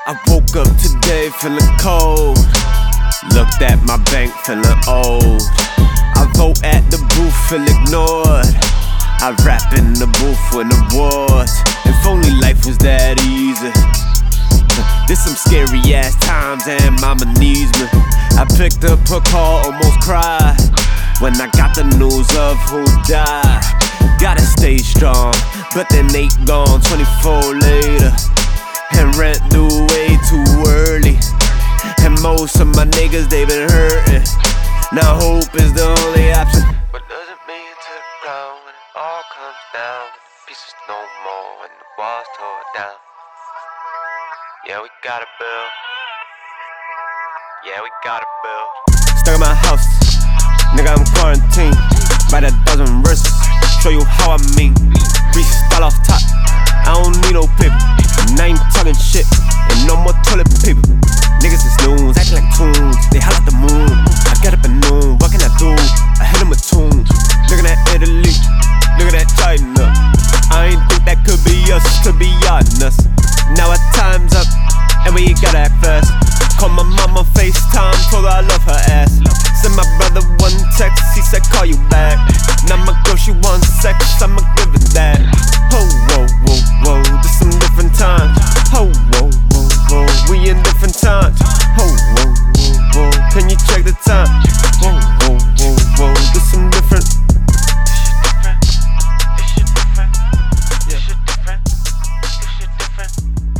I woke up today feeling cold. Looked at my bank feeling old. I vote at the booth, feel ignored. I rap in the booth, win awards. If only life was that easy. There's some scary ass times and mama needs me. I picked up her call, almost cried when I got the news of who died. Gotta stay strong, but then they gone 24 later. And rent due way too early. And most of my niggas, they been hurting. Now hope is the only option. What does it mean to the ground when it all comes down? When the pieces no more, when the walls tore down. Yeah, we gotta build. Yeah, we gotta build. Stuck in my house, nigga, I'm quarantined. Write a dozen verses, show you how I mean. Freestyle off top, I don't need no paper. And I ain't talking shit, and no more toilet paper. Niggas is loons, acting like tunes. They holler at the moon. I get up at noon, what can I do? I hit them with tunes. Look at that Italy, look at that China. I ain't think that could be us, could be y'all nuts. Now our time's up, and we gotta act fast. Call my mama FaceTime, told her I love her ass. Send my brother one text, he said call you back. Now my girl, she wants sex, I'ma give it that. Oh, whoa, whoa, whoa, this some different times. Oh, whoa, whoa, whoa, we in different times. Oh, whoa, whoa, whoa, can you check the time? Whoa, whoa, whoa, whoa, this some different.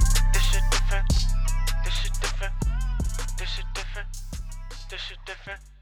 This shit different.